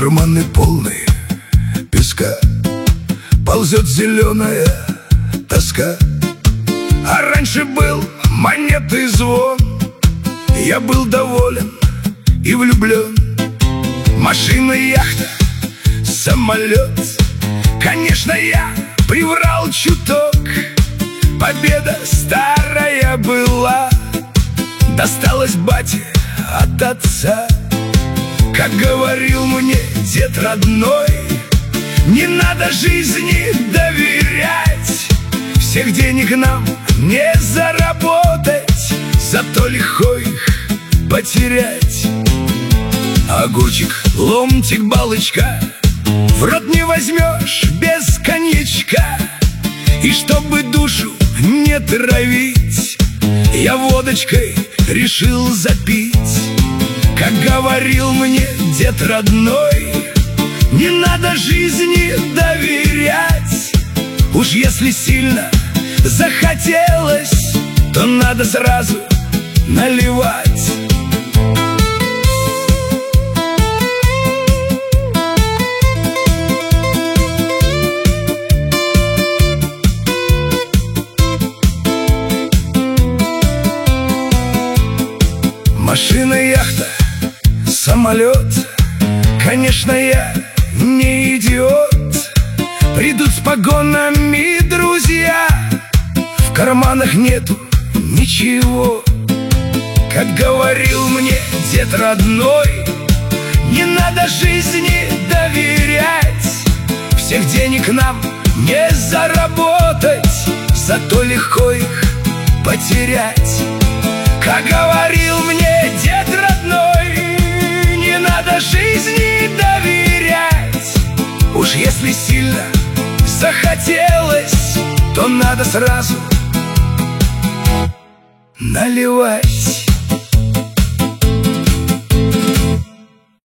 Карманы полные песка, ползет зеленая тоска. А раньше был монетный звон, я был доволен и влюблен. Машина, яхта, самолет, конечно, я приврал чуток. Победа старая была, досталась бате от отца. Как говорил мне дед родной, не надо жизни доверять. Всех денег нам не заработать, зато легко их потерять. Огурчик, ломтик, балочка в рот не возьмешь без коньячка. И чтобы душу не травить, я водочкой решил запить. Как говорил мне дед родной, не надо жизни доверять. Уж если сильно захотелось, то надо сразу наливать. Машина, яхта, самолет, конечно, я не идиот. Придут с погонами друзья, в карманах нету ничего. Как говорил мне дед родной, не надо жизни доверять. Всех денег нам не заработать, зато легко их потерять. Как говорил мне дед родной, не надо жизни доверять. Уж если сильно захотелось, то надо сразу наливать.